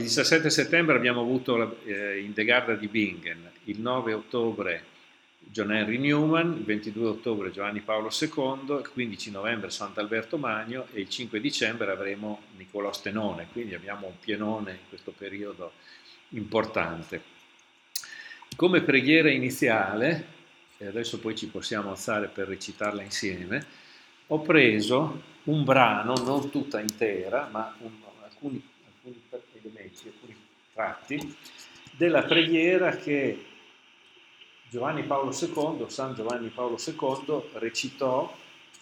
Il 17 settembre abbiamo avuto in The Garda di Bingen, il 9 ottobre John Henry Newman, il 22 ottobre Giovanni Paolo II, il 15 novembre Sant'Alberto Magno e il 5 dicembre avremo Niccolò Stenone, quindi abbiamo un pienone in questo periodo importante. Come preghiera iniziale, e adesso poi ci possiamo alzare per recitarla insieme, ho preso un brano, non tutta intera, ma alcuni elementi, alcuni tratti della preghiera che Giovanni Paolo II, San Giovanni Paolo II recitò.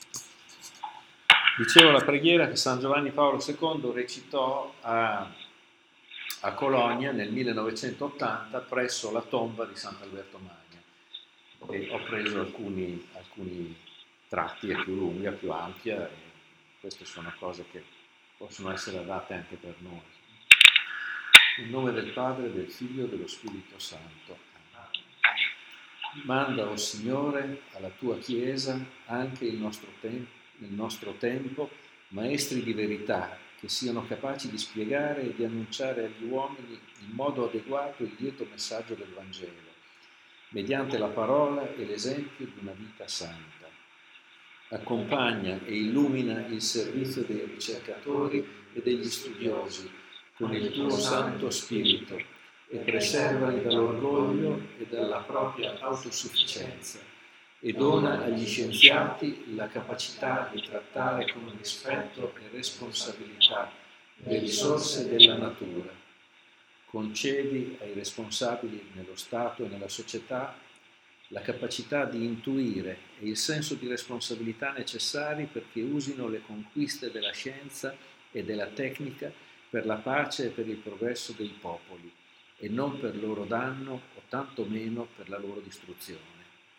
Dicevo la preghiera che San Giovanni Paolo II recitò a Cologna nel 1980 presso la tomba di Sant'Alberto Magno, e ho preso alcuni tratti, è più lunga, più ampia, e queste sono cose che possono essere adatte anche per noi. In nome del Padre, del Figlio e dello Spirito Santo. Manda, o Signore, alla tua Chiesa anche nel nostro tempo maestri di verità che siano capaci di spiegare e di annunciare agli uomini in modo adeguato il lieto messaggio del Vangelo, mediante la parola e l'esempio di una vita santa. Accompagna e illumina il servizio dei ricercatori e degli studiosi con il tuo Santo Spirito e preservali dall'orgoglio e dalla propria autosufficienza e dona agli scienziati la capacità di trattare con rispetto e responsabilità le risorse della natura. Concedi ai responsabili nello Stato e nella società la capacità di intuire e il senso di responsabilità necessari perché usino le conquiste della scienza e della tecnica per la pace e per il progresso dei popoli, e non per loro danno o tantomeno per la loro distruzione.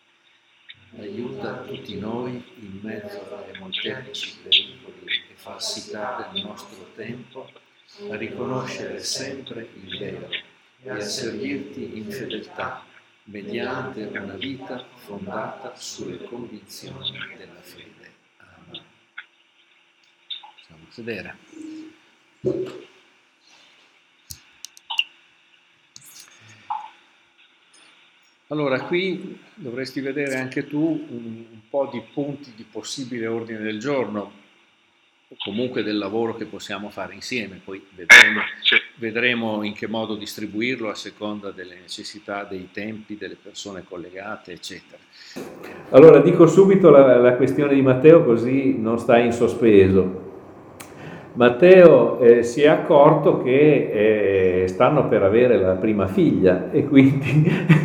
Aiuta tutti noi in mezzo ai molteplici pericoli e falsità del nostro tempo a riconoscere sempre il vero e a servirti in fedeltà mediante una vita fondata sulle convinzioni della fede. Amen. Possiamo sedere. Allora, qui dovresti vedere anche tu un po' di punti di possibile ordine del giorno, o comunque del lavoro che possiamo fare insieme, poi vedremo in che modo distribuirlo a seconda delle necessità, dei tempi, delle persone collegate, eccetera. Allora, dico subito la questione di Matteo, così non stai in sospeso. Matteo si è accorto che stanno per avere la prima figlia e quindi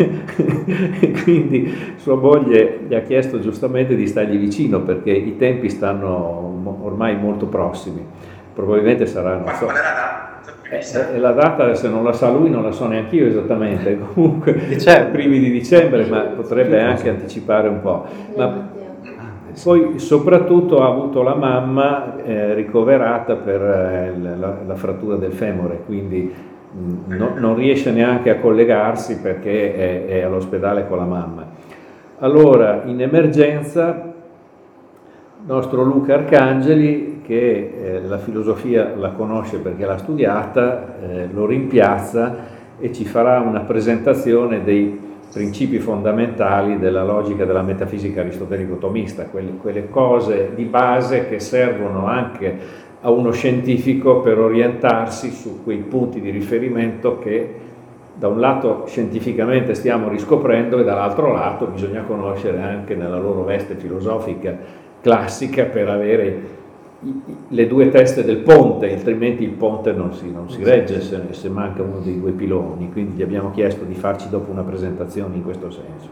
sua moglie gli ha chiesto giustamente di stargli vicino perché i tempi stanno ormai molto prossimi. Probabilmente sarà, non so, la data, se non la sa lui non la so neanche io esattamente, comunque primi di dicembre, ma potrebbe anche anticipare un po'. Ma poi soprattutto ha avuto la mamma ricoverata per la frattura del femore, quindi non riesce neanche a collegarsi perché è all'ospedale con la mamma. Allora, in emergenza, nostro Luca Arcangeli, che la filosofia la conosce perché l'ha studiata, lo rimpiazza e ci farà una presentazione dei principi fondamentali della logica della metafisica aristotelico-tomista, quelle cose di base che servono anche a uno scientifico per orientarsi su quei punti di riferimento che da un lato scientificamente stiamo riscoprendo e dall'altro lato bisogna conoscere anche nella loro veste filosofica classica per avere le due teste del ponte, altrimenti il ponte non si regge se manca uno dei due piloni, quindi gli abbiamo chiesto di farci dopo una presentazione in questo senso.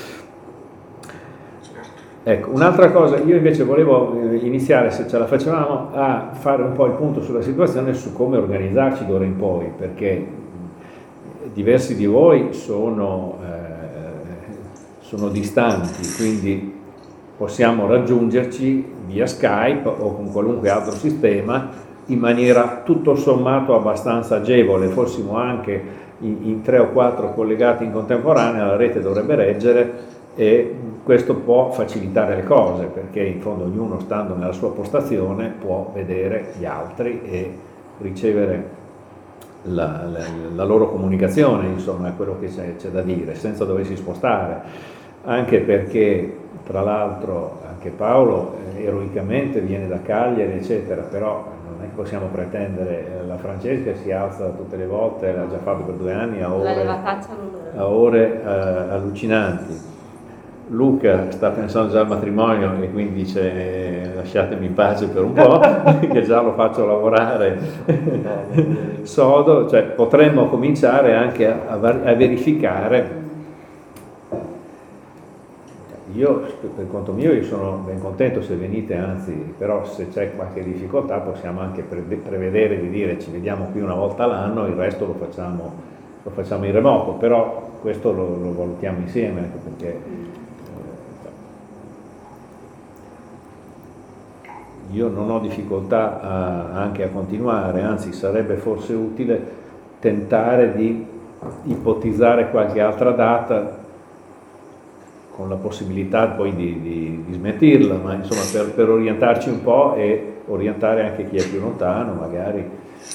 Ecco, un'altra cosa, io invece volevo iniziare, se ce la facevamo, a fare un po' il punto sulla situazione, su come organizzarci d'ora in poi, perché diversi di voi sono distanti, quindi possiamo raggiungerci via Skype o con qualunque altro sistema in maniera tutto sommato abbastanza agevole. Fossimo anche in 3 o 4 collegati in contemporanea, la rete dovrebbe reggere e questo può facilitare le cose, perché in fondo ognuno, stando nella sua postazione, può vedere gli altri e ricevere la loro comunicazione, insomma, è quello che c'è da dire, senza doversi spostare, anche perché tra l'altro anche Paolo eroicamente viene da Cagliari, eccetera, però non è che possiamo pretendere, la Francesca si alza tutte le volte, l'ha già fatto per 2 anni a ore allucinanti. Luca sta pensando già al matrimonio e quindi dice lasciatemi in pace per un po', che già lo faccio lavorare sodo, cioè potremmo cominciare anche a verificare. Io per conto mio io sono ben contento se venite, anzi, però se c'è qualche difficoltà possiamo anche prevedere di dire ci vediamo qui una volta all'anno, il resto lo facciamo in remoto, però questo lo valutiamo insieme, anche perché io non ho difficoltà anche a continuare, anzi sarebbe forse utile tentare di ipotizzare qualche altra data con la possibilità poi di smentirla, ma insomma per orientarci un po' e orientare anche chi è più lontano magari.